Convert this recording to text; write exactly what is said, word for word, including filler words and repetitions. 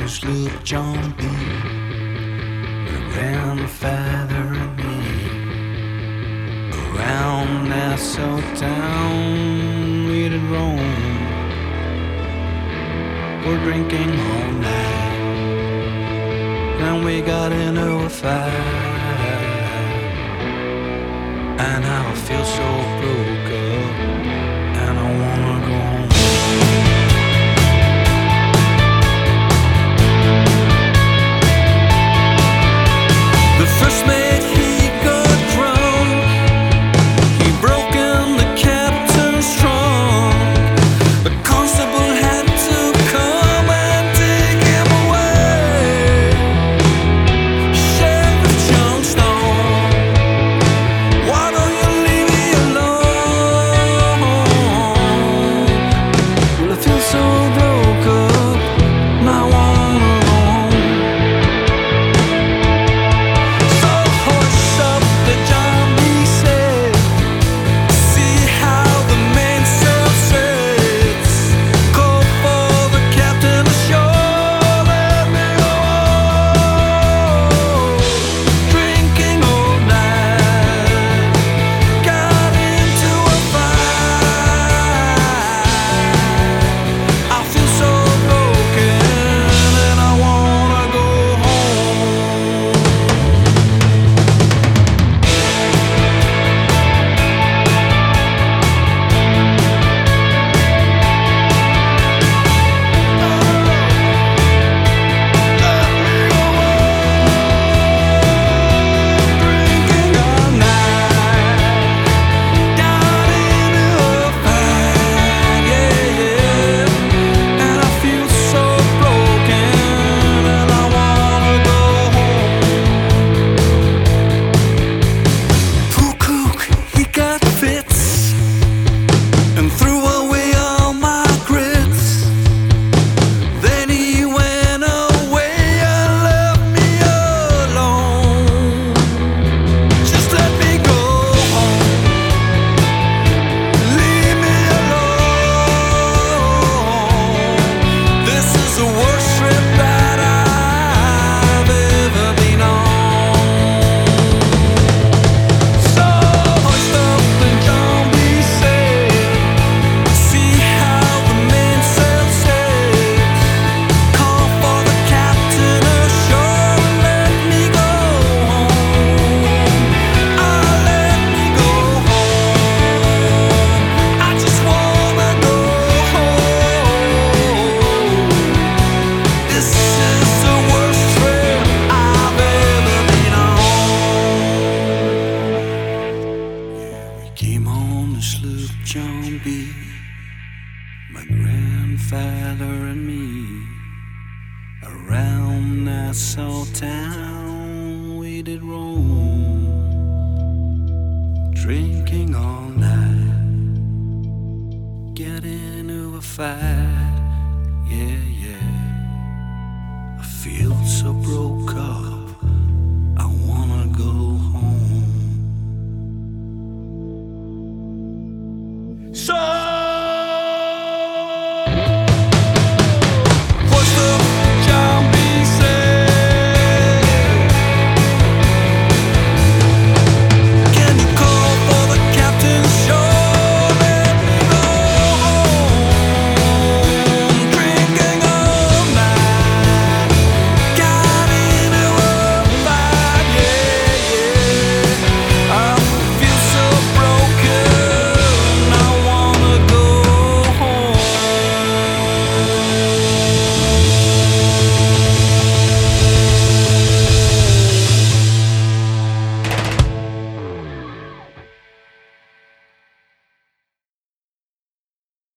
this little John B, my grandfather and me, around Nassau town we did roam. We're drinking all night, and we got into a fight, and I feel so broke up, and I wanna go home. The first mate, he got drunk, he broke in the captain's trunk. The constable had to come and take him away. Sheriff Johnstone, why don't you leave me alone? Well, I feel so broke up, and I wanna go home. So hush up, the John B said, see how the mainsail sets. Call for the captain ashore, let me go home. Drinking all night, got into a fight. I feel so broken, and I wanna go home. Drinking all night, got into a fight, yeah, yeah. And I feel so broken, and I wanna go home. Poor cook, he got fits and threw away all my grits. Then he went away and left me alone. Just let me go home, leave me alone. This is the worst trip that I've ever been on. So hoist up the John B said, see how the mainsail sets. Call for the captain ashore and let me go home. Ah, let me go home. I just wanna go home. This is the worst trip I've ever been on. We came on the sloop John B, my grandfather and me, around Nassau town we did roam. Drinking all night, get into a fight, yeah, yeah. I feel so broke up, I wanna go home. So